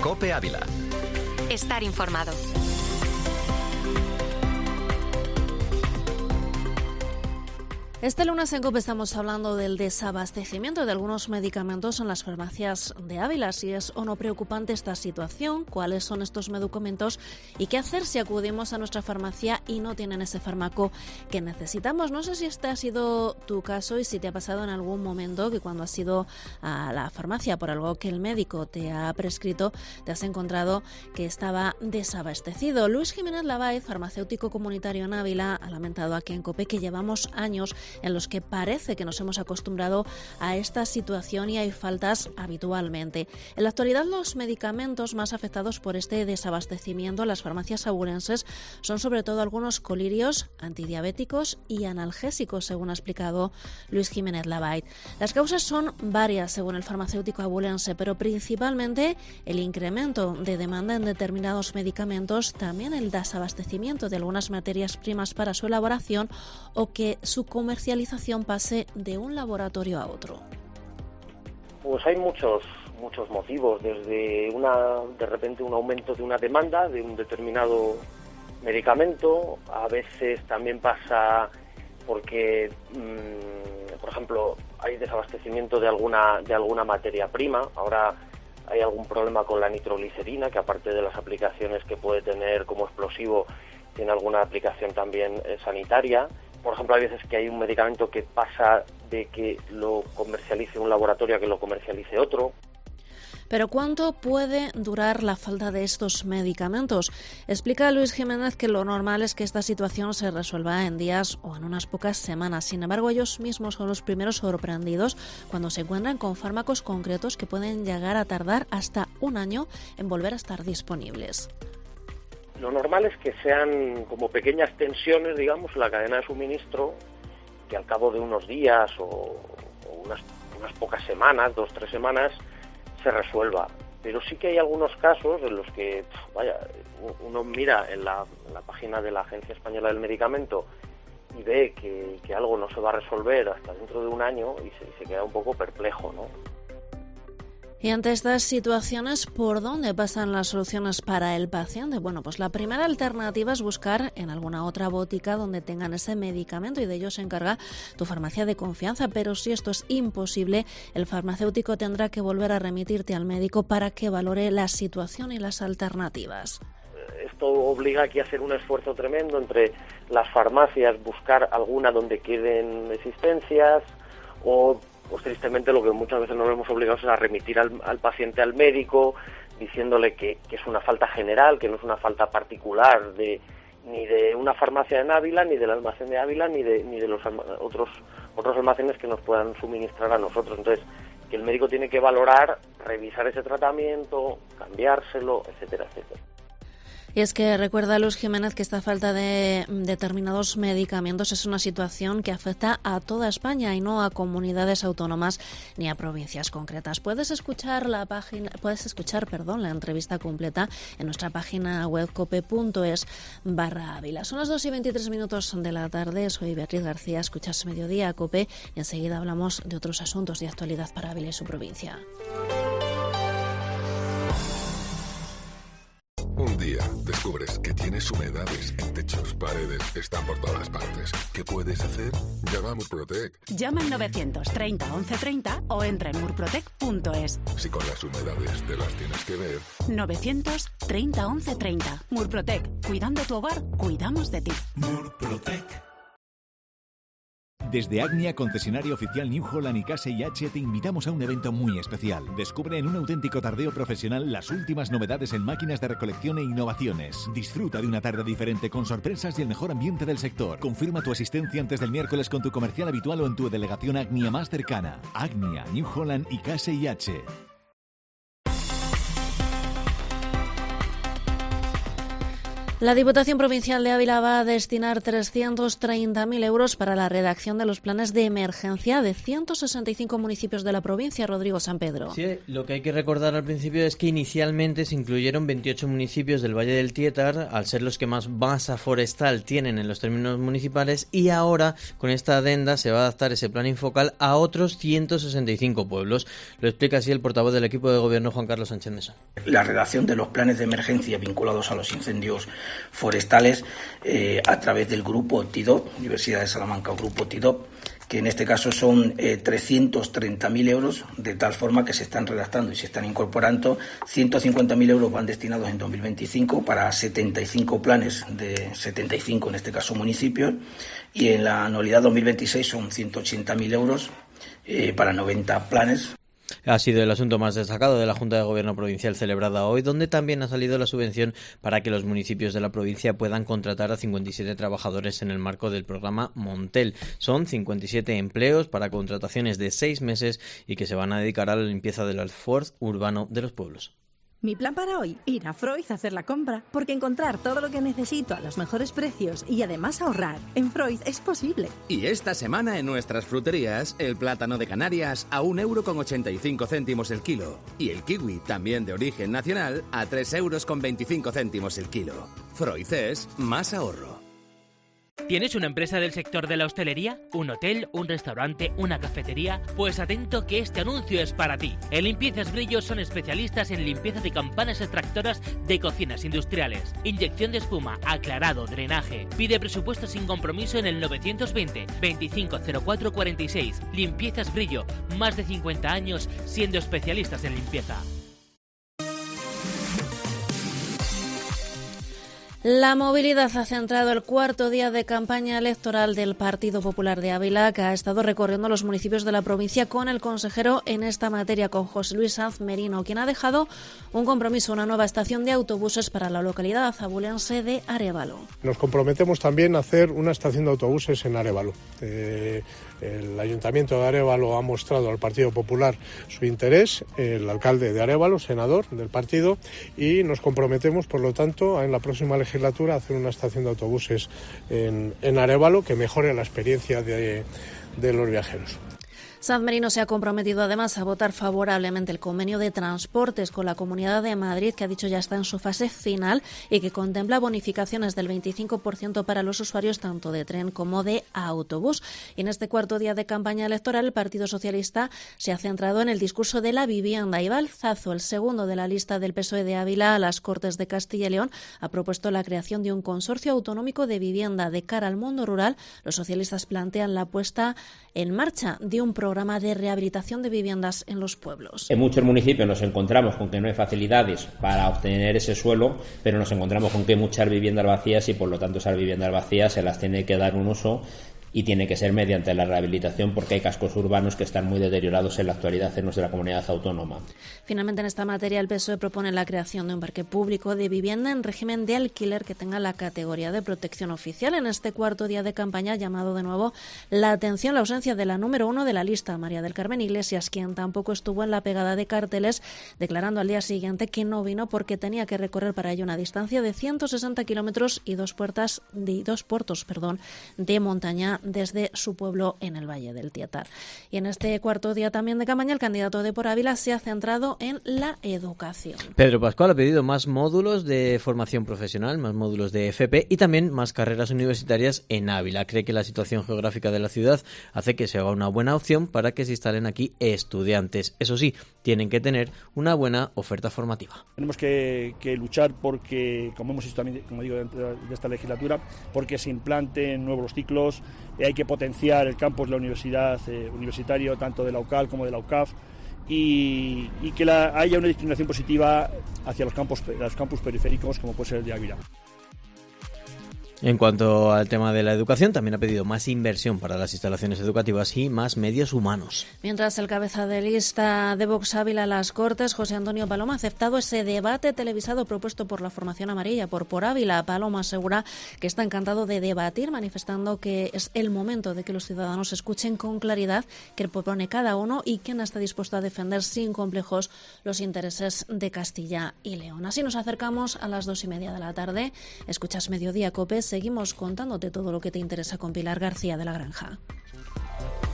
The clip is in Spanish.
COPE Ávila. Estar informado. Este lunes en COPE estamos hablando del desabastecimiento de algunos medicamentos en las farmacias de Ávila. Si es o no preocupante esta situación, cuáles son estos medicamentos y qué hacer si acudimos a nuestra farmacia y no tienen ese fármaco que necesitamos. No sé si este ha sido tu caso y si te ha pasado en algún momento que cuando has ido a la farmacia por algo que el médico te ha prescrito, te has encontrado que estaba desabastecido. Luis Jiménez Lavaez, farmacéutico comunitario en Ávila, ha lamentado aquí en COPE que llevamos años en los que parece que nos hemos acostumbrado a esta situación y hay faltas habitualmente. En la actualidad, los medicamentos más afectados por este desabastecimiento en las farmacias abulenses son sobre todo algunos colirios, antidiabéticos y analgésicos, según ha explicado Luis Jiménez Lavaez. Las causas son varias, según el farmacéutico abulense, pero principalmente el incremento de demanda en determinados medicamentos, también el desabastecimiento de algunas materias primas para su elaboración o que su comercialización pase de un laboratorio a otro. Pues hay muchos motivos, desde de repente un aumento de una demanda de un determinado medicamento. A veces también pasa porque, por ejemplo, hay desabastecimiento de alguna materia prima. Ahora hay algún problema con la nitroglicerina, que aparte de las aplicaciones que puede tener como explosivo, tiene alguna aplicación también sanitaria. Por ejemplo, hay veces que hay un medicamento que pasa de que lo comercialice un laboratorio a que lo comercialice otro. Pero ¿cuánto puede durar la falta de estos medicamentos? Explica Luis Jiménez que lo normal es que esta situación se resuelva en días o en unas pocas semanas. Sin embargo, ellos mismos son los primeros sorprendidos cuando se encuentran con fármacos concretos que pueden llegar a tardar hasta un año en volver a estar disponibles. Lo normal es que sean como pequeñas tensiones, digamos, en la cadena de suministro, que al cabo de unos días o unas pocas semanas, 2-3 semanas, se resuelva. Pero sí que hay algunos casos en los que, uno mira en la página de la Agencia Española del Medicamento y ve que algo no se va a resolver hasta dentro de un año y se queda un poco perplejo, ¿no? Y ante estas situaciones, ¿por dónde pasan las soluciones para el paciente? Bueno, pues la primera alternativa es buscar en alguna otra botica donde tengan ese medicamento y de ello se encarga tu farmacia de confianza. Pero si esto es imposible, el farmacéutico tendrá que volver a remitirte al médico para que valore la situación y las alternativas. Esto obliga aquí a hacer un esfuerzo tremendo entre las farmacias, buscar alguna donde queden existencias o... Pues tristemente lo que muchas veces nos vemos obligados es a remitir al paciente al médico, diciéndole que es una falta general, que no es una falta particular ni de una farmacia en Ávila, ni del almacén de Ávila, ni de los otros almacenes que nos puedan suministrar a nosotros. Entonces, que el médico tiene que valorar, revisar ese tratamiento, cambiárselo, etcétera, etcétera. Y es que recuerda Luis Jiménez que esta falta de determinados medicamentos es una situación que afecta a toda España y no a comunidades autónomas ni a provincias concretas. Puedes escuchar la entrevista completa en nuestra página web cope.es/Ávila. Son las 2:23 de la tarde. Soy Beatriz García. Escuchas Mediodía COPE y enseguida hablamos de otros asuntos de actualidad para Ávila y su provincia. Un día descubres que tienes humedades en techos, paredes, están por todas partes. ¿Qué puedes hacer? Llama a Murprotec. Llama al 930 1130 o entra en murprotec.es. Si con las humedades te las tienes que ver. 930 1130. Murprotec. Cuidando tu hogar, cuidamos de ti. Murprotec. Desde Agnia, concesionario oficial New Holland y K6H, te invitamos a un evento muy especial. Descubre en un auténtico tardeo profesional las últimas novedades en máquinas de recolección e innovaciones. Disfruta de una tarde diferente con sorpresas y el mejor ambiente del sector. Confirma tu asistencia antes del miércoles con tu comercial habitual o en tu delegación Agnia más cercana. Agnia, New Holland y K6H. La Diputación Provincial de Ávila va a destinar 330.000 euros para la redacción de los planes de emergencia de 165 municipios de la provincia. Rodrigo San Pedro. Sí, lo que hay que recordar al principio es que inicialmente se incluyeron 28 municipios del Valle del Tietar, al ser los que más masa forestal tienen en los términos municipales, y ahora con esta adenda se va a adaptar ese plan infocal a otros 165 pueblos. Lo explica así el portavoz del equipo de gobierno, Juan Carlos Sánchez Mesón. La redacción de los planes de emergencia vinculados a los incendios forestales a través del grupo TIDOP, Universidad de Salamanca, grupo TIDOP, que en este caso son 330.000 euros, de tal forma que se están redactando y se están incorporando. 150.000 euros van destinados en 2025 para 75 planes de 75, en este caso, municipios, y en la anualidad 2026 son 180.000 euros para 90 planes. Ha sido el asunto más destacado de la Junta de Gobierno Provincial celebrada hoy, donde también ha salido la subvención para que los municipios de la provincia puedan contratar a 57 trabajadores en el marco del programa Montel. Son 57 empleos para contrataciones de 6 meses y que se van a dedicar a la limpieza del alforz urbano de los pueblos. Mi plan para hoy, ir a Freud a hacer la compra, porque encontrar todo lo que necesito a los mejores precios y además ahorrar en Freud es posible. Y esta semana en nuestras fruterías, el plátano de Canarias a 1,85 € el kilo. Y el kiwi, también de origen nacional, a 3,25 € el kilo. Freud es más ahorro. ¿Tienes una empresa del sector de la hostelería? ¿Un hotel? ¿Un restaurante? ¿Una cafetería? Pues atento que este anuncio es para ti. En Limpiezas Brillo son especialistas en limpieza de campanas extractoras de cocinas industriales, inyección de espuma, aclarado, drenaje. Pide presupuesto sin compromiso en el 920 2504 46. Limpiezas Brillo, más de 50 años siendo especialistas en limpieza. La movilidad ha centrado el cuarto día de campaña electoral del Partido Popular de Ávila, que ha estado recorriendo los municipios de la provincia con el consejero en esta materia, con José Luis Sanz Merino, quien ha dejado un compromiso, una nueva estación de autobuses para la localidad abulense de Arévalo. Nos comprometemos también a hacer una estación de autobuses en Arévalo. El Ayuntamiento de Arévalo ha mostrado al Partido Popular su interés, el alcalde de Arévalo, senador del partido, y nos comprometemos, por lo tanto, en la próxima legislatura a hacer una estación de autobuses en Arévalo que mejore la experiencia de los viajeros. Sanz Merino se ha comprometido además a votar favorablemente el convenio de transportes con la Comunidad de Madrid, que ha dicho ya está en su fase final y que contempla bonificaciones del 25% para los usuarios tanto de tren como de autobús. Y en este cuarto día de campaña electoral, el Partido Socialista se ha centrado en el discurso de la vivienda. Ibal Zazo, el segundo de la lista del PSOE de Ávila a las Cortes de Castilla y León, ha propuesto la creación de un consorcio autonómico de vivienda de cara al mundo rural. Los socialistas plantean la puesta en marcha de un programa de rehabilitación de viviendas en los pueblos. En muchos municipios nos encontramos con que no hay facilidades para obtener ese suelo, pero nos encontramos con que hay muchas viviendas vacías y por lo tanto esas viviendas vacías se las tiene que dar un uso y tiene que ser mediante la rehabilitación, porque hay cascos urbanos que están muy deteriorados en la actualidad en nuestra comunidad autónoma. Finalmente, en esta materia, el PSOE propone la creación de un parque público de vivienda en régimen de alquiler que tenga la categoría de protección oficial. En este cuarto día de campaña ha llamado de nuevo la atención la ausencia de la número 1 de la lista, María del Carmen Iglesias, quien tampoco estuvo en la pegada de carteles, declarando al día siguiente que no vino porque tenía que recorrer para ello una distancia de 160 kilómetros y dos puertos de montaña desde su pueblo en el Valle del Tietar. Y en este cuarto día también de campaña, el candidato de Por Ávila se ha centrado en la educación. Pedro Pascual ha pedido más módulos de formación profesional, más módulos de FP y también más carreras universitarias en Ávila. Cree que la situación geográfica de la ciudad hace que sea una buena opción para que se instalen aquí estudiantes. Eso sí, tienen que tener una buena oferta formativa. Tenemos que luchar porque, como hemos visto también, como digo, dentro de esta legislatura, porque se implanten nuevos ciclos. Hay que potenciar el campus de la universidad universitario, tanto de la UCAL como de la UCAF, y que haya una discriminación positiva hacia los campus periféricos, como puede ser el de Ávila. En cuanto al tema de la educación, también ha pedido más inversión para las instalaciones educativas y más medios humanos. Mientras el cabeza de lista de Vox Ávila a las Cortes, José Antonio Paloma, ha aceptado ese debate televisado propuesto por la formación amarilla por Ávila. Paloma asegura que está encantado de debatir, manifestando que es el momento de que los ciudadanos escuchen con claridad qué propone cada uno y quién está dispuesto a defender sin complejos los intereses de Castilla y León. Así nos acercamos a las 2:30 de la tarde. Escuchas Mediodía COPE. Seguimos contándote todo lo que te interesa con Pilar García de la Granja.